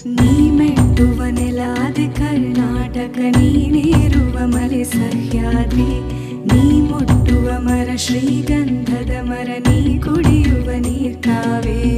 ನೀ ಮೆಟ್ಟುವ ನೆಲಾದೆ ಕರ್ನಾಟಕ, ನೀನೇರುವ ಮಲೆ ಸಹ್ಯಾದ್ರಿ, ನೀ ಮುಟ್ಟುವ ಮರ ಶ್ರೀಗಂಧದ ಮರ, ನೀ ಕುಡಿಯುವ ನೀರ್ ಕಾವೇರಿ.